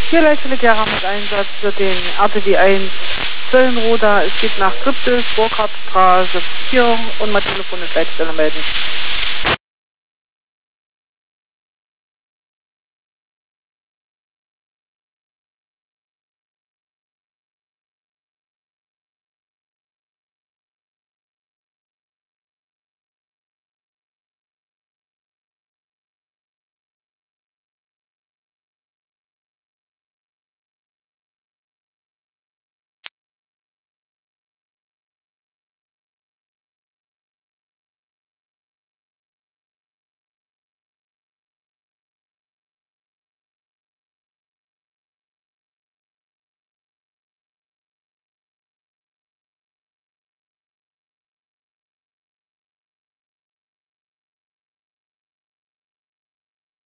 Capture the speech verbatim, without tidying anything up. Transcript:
Hier Leitstelle Gera mit Einsatz für den R T W eins Zöllenroda. Es geht nach Kryptis, Burkhardtstraße vier und mal Telefon in Leitstelle melden.